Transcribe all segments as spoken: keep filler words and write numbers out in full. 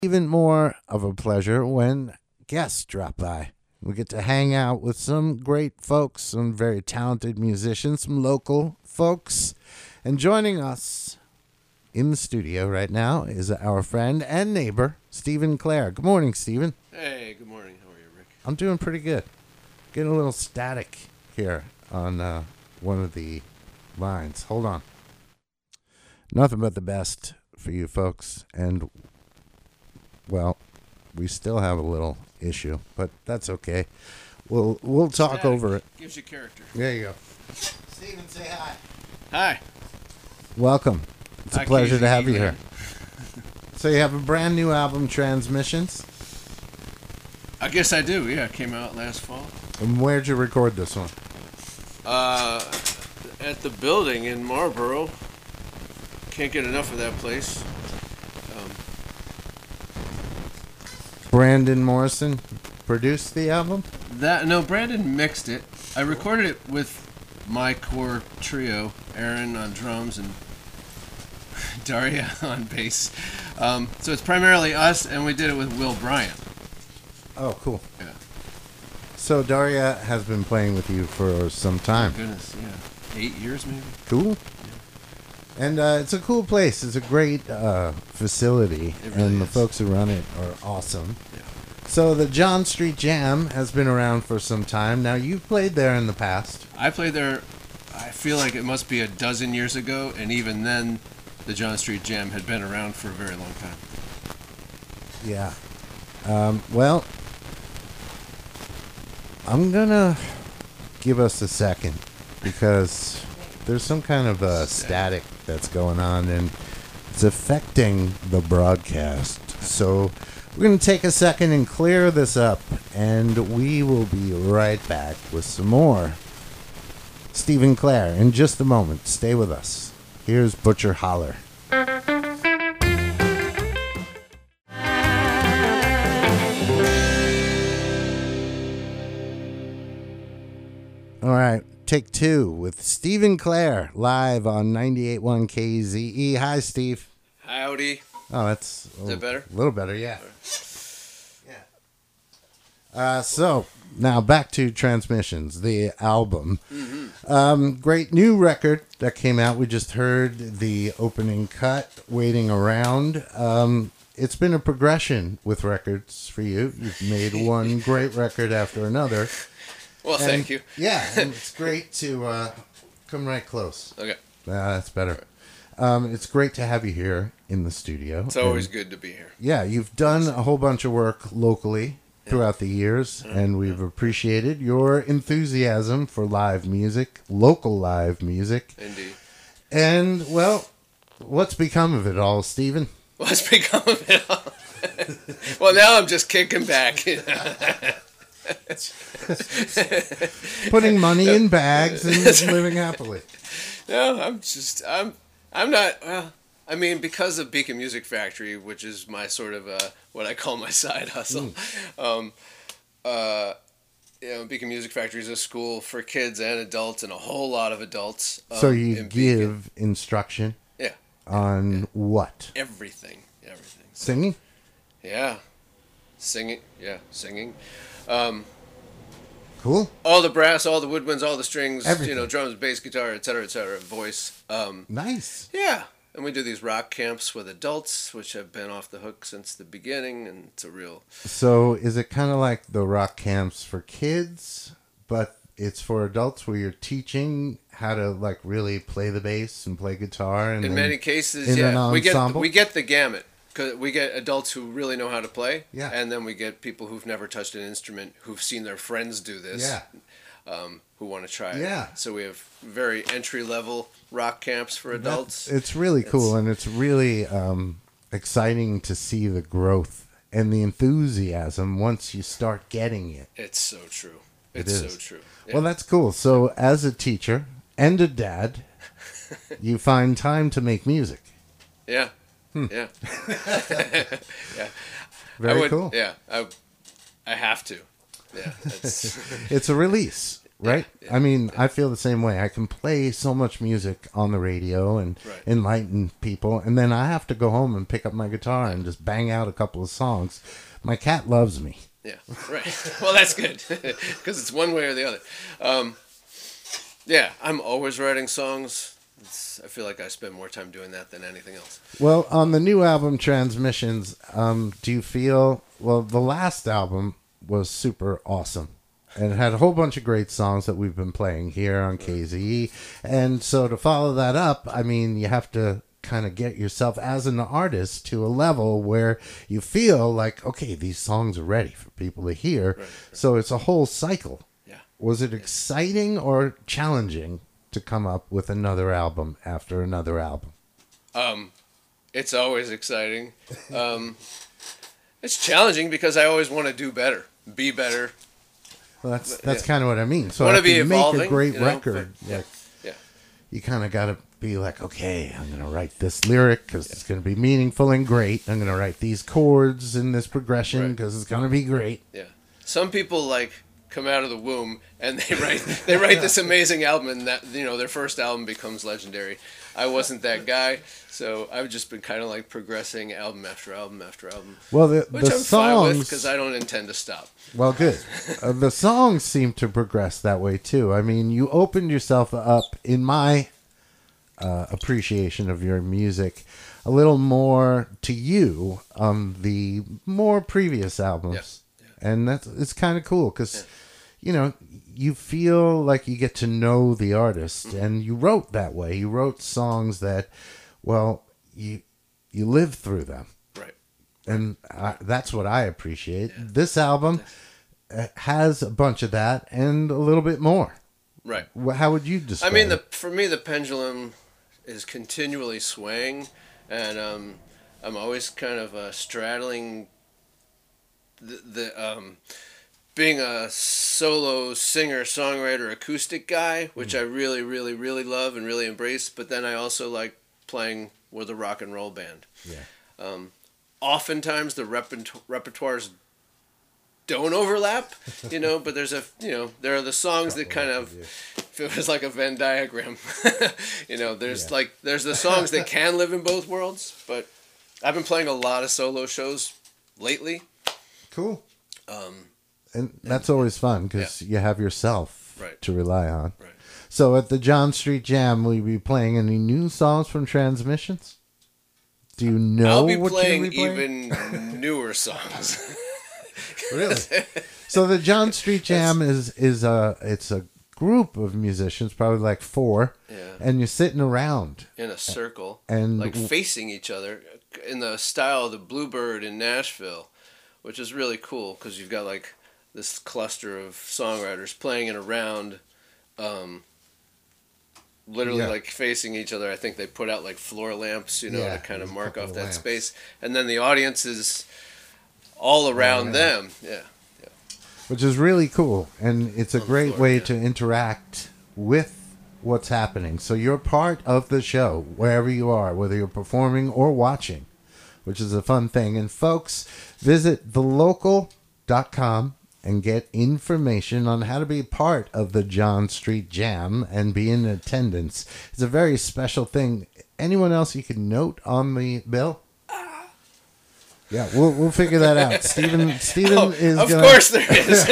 Even more of a pleasure when guests drop by. We get to hang out with some great folks, some very talented musicians, some local folks. And joining us in the studio right now is our friend and neighbor, Stephen Clare. Good morning, Stephen. Hey, good morning. How are you, Rick? I'm doing pretty good. Getting a little static here on uh, one of the lines. Hold on. Nothing but the best for you folks. And, well, we still have a little issue, but that's okay. We'll we'll talk Static. over it. Gives you character. There you go. Stephen, say hi. Hi. Welcome. It's a Hi, pleasure to Casey. have you here. So you have a brand new album, Transmissions. I guess I do. Yeah, it came out last fall. And where'd you record this one? Uh, at the building in Marlboro. Can't get enough of that place. Um, Brandon Morrison produced the album? that no, Brandon mixed it. I recorded it with my core trio: Aaron on drums and Daria on bass. Um, so it's primarily us, and we did it with Will Bryant. Oh, cool. Yeah. So Daria has been playing with you for some time. Goodness, yeah, eight years maybe. Cool. And uh, it's a cool place. It's a great uh, facility, It really and the is. folks who run it are awesome. Yeah. So the John Street Jam has been around for some time. Now, you've played there in the past. I played there, I feel like it must be a dozen years ago, and even then, the John Street Jam had been around for a very long time. Yeah. Um, well, I'm going to give us a second because there's some kind of uh, static that's going on, and it's affecting the broadcast. So we're going to take a second and clear this up, and we will be right back with some more Stephen Clare in just a moment. Stay with us. Here's Butcher Holler. All right, take two with Stephen Clare live on ninety-eight point one K Z E. Hi, Steve. Howdy. Oh, that's a Is that better? A little better, yeah. Yeah. Uh, so now back to Transmissions, the album. Mm-hmm. Um, great new record that came out. We just heard the opening cut, Waiting Around. Um, it's been a progression with records for you. You've made one great record after another. Well, And, thank you. Yeah, and it's great to uh, come right close. Okay. Ah, that's better. Um, it's great to have you here in the studio. It's always And, good to be here. yeah, you've done a whole bunch of work locally throughout the years, and we've appreciated your enthusiasm for live music, local live music. Indeed. And, well, what's become of it all, Stephen? What's become of it all? Well, now I'm just kicking back. Putting money in bags and living happily. No, I'm just I'm I'm not. Well, I mean, because of Beacon Music Factory, which is my sort of uh, what I call my side hustle. Mm. Um, uh, you know, Beacon Music Factory is a school for kids and adults, and a whole lot of adults. Um, So you in give Beacon. instruction Yeah, on what? everything, everything. Singing? Yeah, singing. Yeah, singing. Um, Cool. all the brass, all the woodwinds, all the strings. Everything. You know, drums, bass, guitar, et cetera, et cetera. Voice. Um, Nice. Yeah, and we do these rock camps with adults, which have been off the hook since the beginning, and it's a real... So is it kind of like the rock camps for kids, but it's for adults where you're teaching how to like really play the bass and play guitar? And In then many cases, in yeah. an We get ensemble? we get the gamut. Cause we get adults who really know how to play, Yeah. and then we get people who've never touched an instrument, who've seen their friends do this, Yeah. um, who want to try it. Yeah. So we have very entry-level rock camps for adults. That- it's really cool, It's- and it's really um, exciting to see the growth and the enthusiasm once you start getting it. It's so true. It It's is. so true. Yeah. Well, that's cool. So as a teacher and a dad, you find time to make music. yeah. Hmm. Yeah. yeah. Very I would, cool. Yeah. I, I have to. Yeah. It's, It's a release. right? Yeah, yeah, I mean, yeah. I feel the same way. I can play so much music on the radio and Right. enlighten people, and then I have to go home and pick up my guitar and just bang out a couple of songs. My cat loves me. Yeah, right. Well, that's good because it's one way or the other. Um, yeah, I'm always writing songs. It's, I feel like I spend more time doing that than anything else. Well, on the new album, Transmissions, um, do you feel... Well, the last album was super awesome. And it had a whole bunch of great songs that we've been playing here on K Z E. And so to follow that up, I mean, you have to kind of get yourself as an artist to a level where you feel like, okay, these songs are ready for people to hear. Right, right. So it's a whole cycle. Yeah. Was it exciting or challenging to come up with another album after another album? Um, it's always exciting. Um, it's challenging because I always want to do better, be better. Well, that's that's Yeah. kind of what I mean. So Wanna if be you make evolving, a great you know, record, but- yeah, like, yeah. you kind of got to be like, okay, I'm going to write this lyric because it's going to be meaningful and great. I'm going to write these chords in this progression Right. because it's going to be great. Yeah. Some people like come out of the womb and they write they write this amazing album and that you know their first album becomes legendary. I wasn't that guy, so I've just been kind of like progressing album after album after album, Well, the, which the I'm fine with songs, because I don't intend to stop. well, good. Uh, the songs seem to progress that way too. I mean, you opened yourself up, in my uh, appreciation of your music, a little more to you on the more previous albums, Yeah, yeah. and that's it's kind of cool because you know you feel like you get to know the artist, Mm-hmm. and you wrote that way. You wrote songs that, well, you you lived through them. Right. And I, that's what I appreciate. This album uh, has a bunch of that and a little bit more. Right. Wh- How would you describe I mean, the it? for me the pendulum is continually swaying, and um, I'm always kind of uh, straddling the, the um, being a solo singer songwriter acoustic guy, which I really really really love and really embrace. But then I also like playing with a rock and roll band. Yeah. Um, oftentimes the reperto- repertoires don't overlap, you know, but there's a, you know, there are the songs that kind of, if it was like a Venn diagram, you know, there's Yeah. like, there's the songs that can live in both worlds, but I've been playing a lot of solo shows lately. Cool. Um, And that's always fun because you have yourself Right. to rely on. Right. So at the John Street Jam, will you be playing any new songs from Transmissions? Do you know I'll be what playing, you'll be playing? even newer songs. Really? So the John Street Jam is is a it's a group of musicians, probably like four, Yeah. and you're sitting around. In a circle, And like w- facing each other in the style of the Bluebird in Nashville, which is really cool because you've got like this cluster of songwriters playing in a round, um, literally Yeah. like facing each other. I think they put out like floor lamps, you know, Yeah, to kind of there's a mark couple off of that lamps. space, and then the audience is all around around. them. Yeah, yeah. Which is really cool, and it's a On the great floor, way yeah. to interact with what's happening. So you're part of the show wherever you are, whether you're performing or watching, which is a fun thing. And folks, visit the local dot com and get information on how to be part of the John Street Jam and be in attendance. It's a very special thing. Anyone else you can note on the bill? Yeah, we'll we'll figure that out. Stephen Stephen Oh, is of gonna, course there is.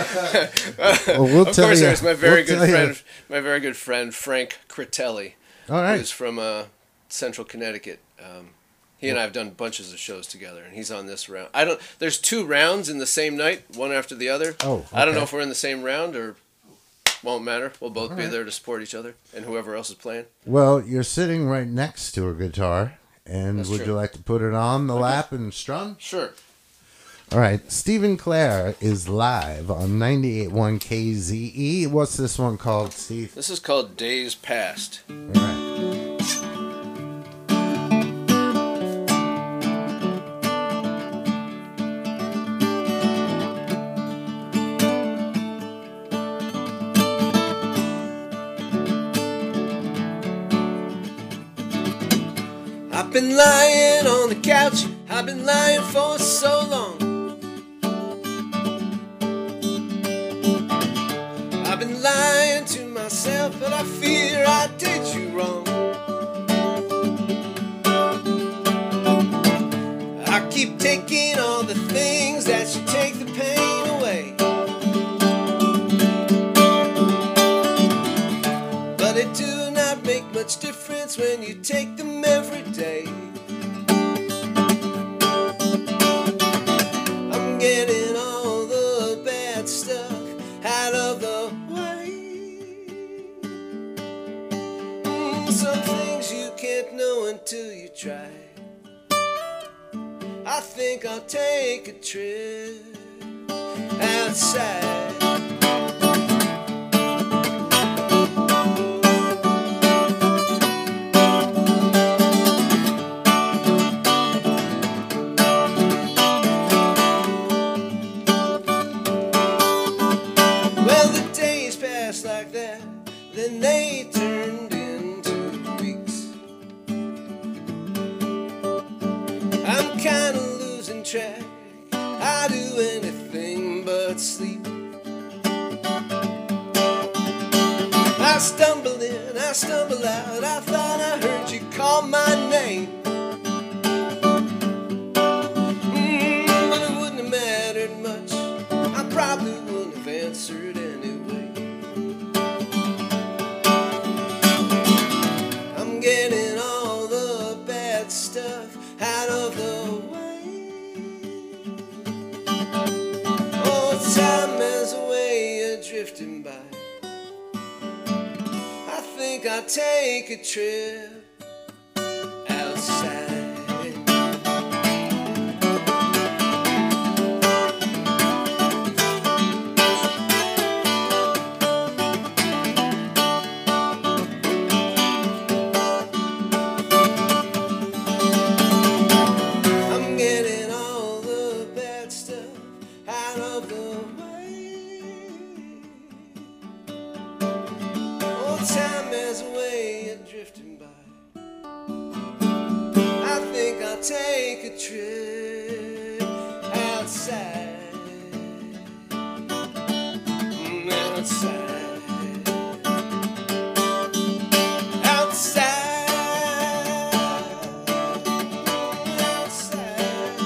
well, we'll of tell course you. there is. My very We'll good tell you. friend, my very good friend Frank Critelli, All right. who's from uh, Central Connecticut. Um, he and I have done bunches of shows together, and he's on this round. I don't. There's two rounds in the same night, one after the other. Oh, I don't know okay. if we're in the same round or won't matter. We'll both All be right. there to support each other and whoever else is playing. Well, you're sitting right next to a guitar, and That's would true. you like to put it on the lap and strum? Sure. All right, Stephen Clare is live on ninety-eight point one K Z E. What's this one called, Steve? This is called Days Past. All right. I've been lying on the couch, I've been lying for so long. I've been lying fear I did you wrong. I keep taking all the things that should take the pain away, but it do not make much difference when you take them every day. I'm getting all the bad stuff out of the way. Mm, some things you can't know until you try. I think I'll take a trip outside. Well, the days passed like that, then they turned into weeks. I'm kinda losing track, I do anything but sleep. I stumble in, I stumble out, I thought I heard you call my name. Mm, but it wouldn't have mattered much, I probably wouldn't have answered anyway. I'm getting all the bad stuff out of the way. Oh, time has a way of drifting by. I think I'll take a trip outside. I'm getting all the bad stuff out of the way. Oh, time has a way of drifting by. I think I'll take a trip outside. Mm, outside. Outside. Outside.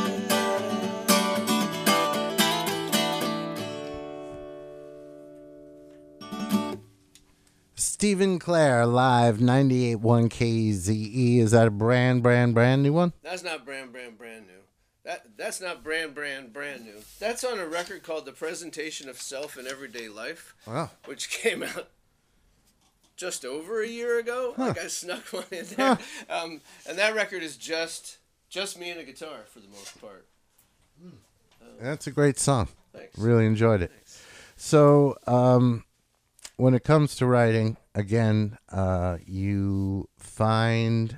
Stephen Clare live, ninety-eight point one K Z E. Is that a brand, brand, brand new one? That's not brand, brand, brand new. That that's not brand, brand, brand new. That's on a record called "The Presentation of Self in Everyday Life," Wow. which came out just over a year ago. Like I snuck one in there, um, and that record is just just me and a guitar for the most part. That's a great song. Thanks. Really enjoyed it. Thanks. So, um, when it comes to writing, again, uh, you find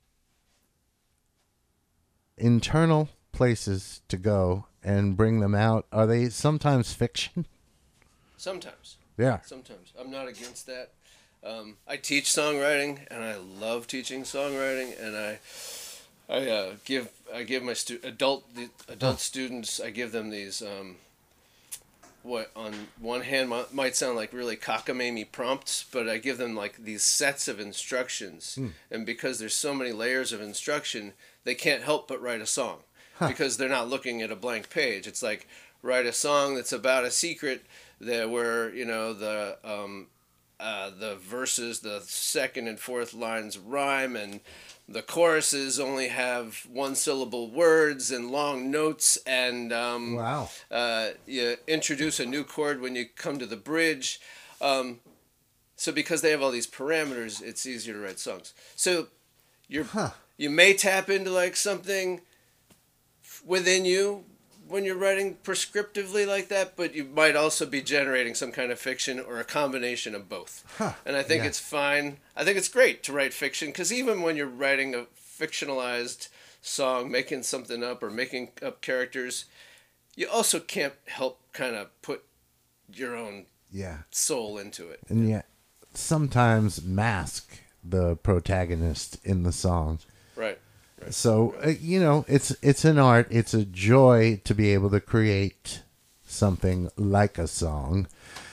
internal places to go and bring them out. Are they sometimes fiction? Sometimes, Yeah. sometimes I'm not against that. Um, I teach songwriting, and I love teaching songwriting, and I I uh, give I give my stu- adult the adult students I give them these um, what on one hand mi- might sound like really cockamamie prompts, but I give them like these sets of instructions, and because there's so many layers of instruction, they can't help but write a song because they're not looking at a blank page. It's like write a song that's about a secret that where you know the um, uh, the verses, the second and fourth lines rhyme, and the choruses only have one syllable words and long notes, and um, Wow. uh, you introduce a new chord when you come to the bridge. Um, so because they have all these parameters, it's easier to write songs. So you're Huh. you may tap into like something within you when you're writing prescriptively like that, but you might also be generating some kind of fiction or a combination of both. Huh. And I think Yeah. it's fine. I think it's great to write fiction because even when you're writing a fictionalized song, making something up or making up characters, you also can't help kind of put your own Yeah. soul into it. And yet, sometimes mask the protagonist in the song. Right. So uh, you know, it's it's an art. It's a joy to be able to create something like a song.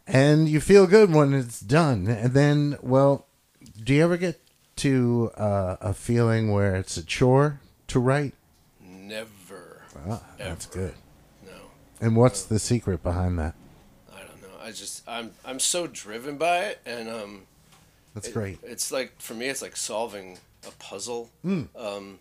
And you feel good when it's done. And then, well, do you ever get to uh, a feeling where it's a chore to write? Never. Ah, that's Ever. good. No. And what's the secret behind that? I don't know. I just I'm I'm so driven by it, and um. That's it, great. It's like for me, it's like solving a puzzle. Mm. Um.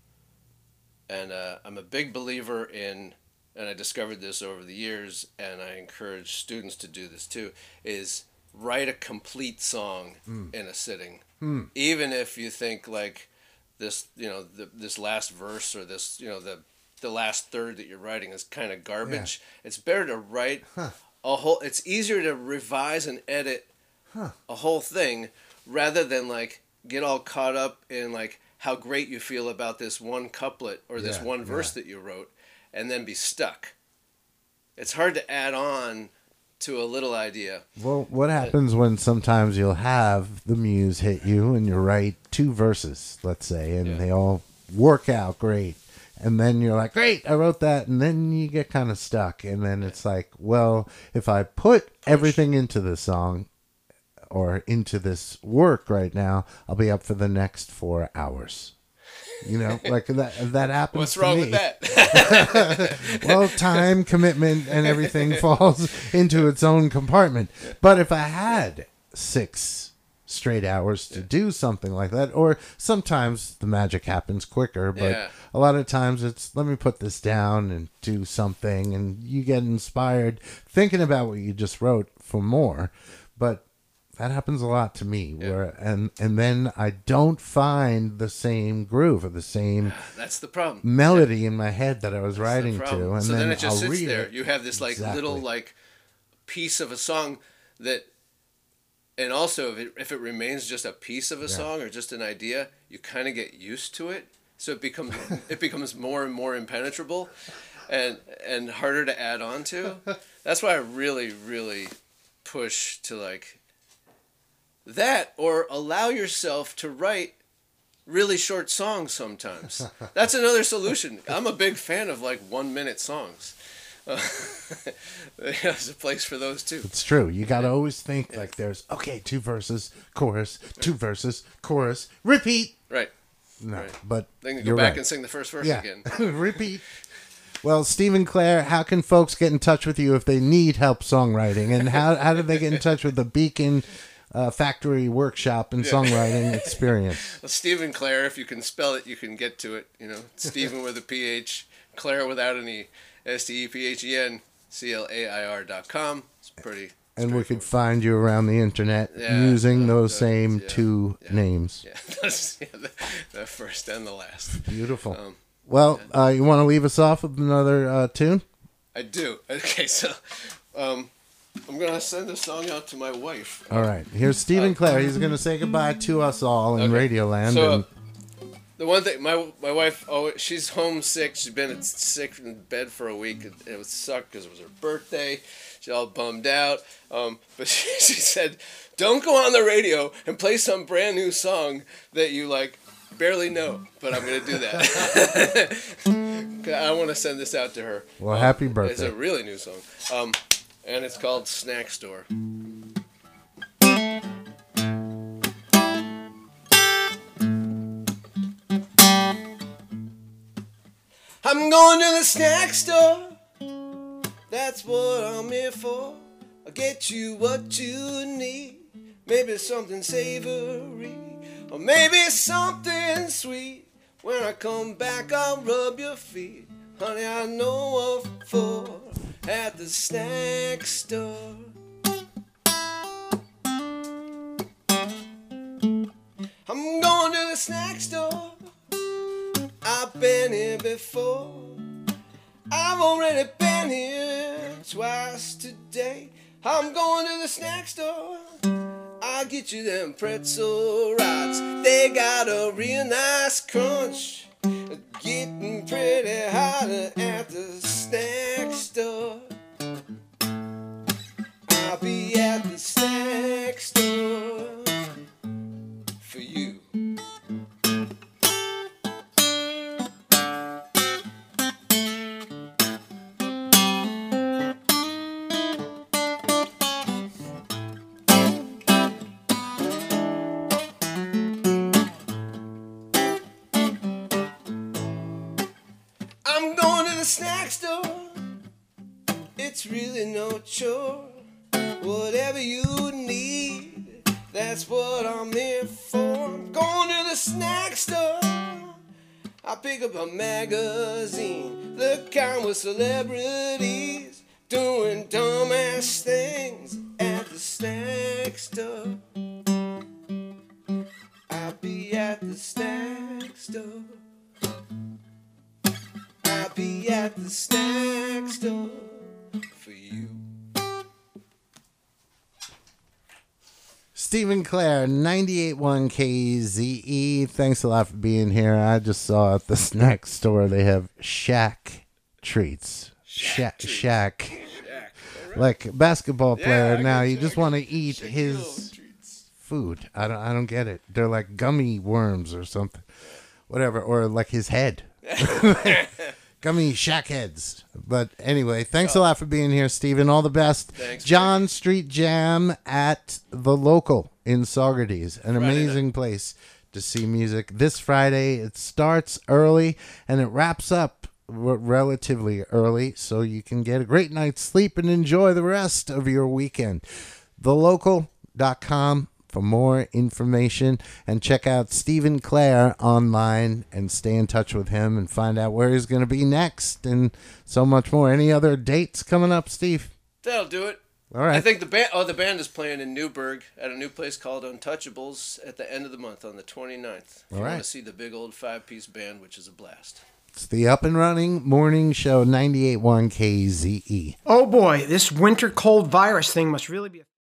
And uh, I'm a big believer in, and I discovered this over the years, and I encourage students to do this too, is write a complete song Mm. in a sitting. Mm. Even if you think like this, you know, the, this last verse or this, you know, the the last third that you're writing is kind of garbage. Yeah. It's better to write huh. a whole, it's easier to revise and edit huh. a whole thing rather than like get all caught up in like how great you feel about this one couplet or this yeah, one verse yeah. that you wrote and then be stuck. It's hard to add on to a little idea. Well, what happens uh, when sometimes you'll have the muse hit you and you write two verses, let's say, and yeah. they all work out great. And then you're like, great, I wrote that. And then you get kind of stuck. And then yeah. it's like, well, if I put Push. everything into the song or into this work right now, I'll be up for the next four hours. You know, like that that happens What's to wrong me. with that? Well, time, commitment, and everything falls into its own compartment. But if I had six straight hours to yeah. do something like that, or sometimes the magic happens quicker, but yeah. a lot of times it's, let me put this down and do something, and you get inspired thinking about what you just wrote for more. But that happens a lot to me, yeah. where and and then I don't find the same groove or the same that's the problem melody yeah. in my head that I was that's writing to, and so then, then it just I'll sits read there. It. You have this like exactly. little like piece of a song that, and also if it, if it remains just a piece of a yeah. song or just an idea, you kind of get used to it, so it becomes it becomes more and more impenetrable, and and harder to add on to. That's why I really really push to like. That, or allow yourself to write really short songs sometimes. That's another solution. I'm a big fan of like one minute songs. Uh, there's a place for those too. It's true. You got to always think like there's, okay, two verses, chorus, two verses, chorus, repeat. Right. No, right. but then you go you're back right. and sing the first verse yeah. again. Repeat. Well, Stephen Clare, how can folks get in touch with you if they need help songwriting? And how, how do they get in touch with the Beacon Uh, factory workshop and yeah. songwriting experience? Well, Stephen Clare, if you can spell it, you can get to it. You know, Stephen with a P H, Clare without any S T E P H E N, C L A I R dot com. It's pretty. And we could find you around the internet yeah, using uh, those uh, same yeah, two yeah, names. Yeah, that's, yeah the, the first and the last. Beautiful. Um, well, yeah. uh, you want to leave us off with another uh, tune? I do. Okay, so. Um, I'm going to send a song out to my wife. All right. Here's Stephen uh, Clare. He's going to say goodbye to us all in okay. Radioland. So, and... uh, the one thing, my my wife, oh, she's homesick. She's been sick in bed for a week. It, it would suck because it was her birthday. She's all bummed out. Um, but she, she said, don't go on the radio and play some brand new song that you, like, barely know. But I'm going to do that. I want to send this out to her. Well, um, happy birthday. It's a really new song. Um... And it's called Snack Store. I'm going to the snack store. That's what I'm here for. I'll get you what you need. Maybe something savory, or maybe something sweet. When I come back, I'll rub your feet. Honey, I know what for. At the snack store. I'm going to the snack store. I've been here before. I've already been here twice today. I'm going to the snack store. I'll get you them pretzel rods. They got a real nice crunch. Getting pretty hot at the snack store. I'll be at the snack store for you. it's really no chore. Whatever you need, that's what I'm here for. I'm going to the snack store. I pick up a magazine, the kind with celebrities doing dumbass things at the snack store. I'll be at the snack store. I'll be at the snack store for you. Stephen Clare, ninety-eight point one K Z E. Thanks a lot for being here. I just saw at the snack store they have Shack treats. Shack. Shack. Shack. Right. Like a basketball player yeah, now, you just want to eat Shack his food. I don't I don't get it. They're like gummy worms or something. Whatever. Or like his head. Gummy shack heads. But anyway, thanks oh. a lot for being here, Stephen. All the best. Thanks, John Mike. Street Jam at The Local in Saugerties. An Friday amazing night. place to see music. This Friday, it starts early and it wraps up relatively early, so you can get a great night's sleep and enjoy the rest of your weekend. the local dot com for more information, and check out Stephen Clare online and stay in touch with him and find out where he's going to be next and so much more. Any other dates coming up, Steve? That'll do it. All right. I think the band, oh, the band is playing in Newburgh at a new place called Untouchables at the end of the month on the twenty-ninth. If All you right. want to see the big old five-piece band, which is a blast. It's the Up and Running Morning Show, ninety-eight point one K Z E. Oh boy, this winter cold virus thing must really be a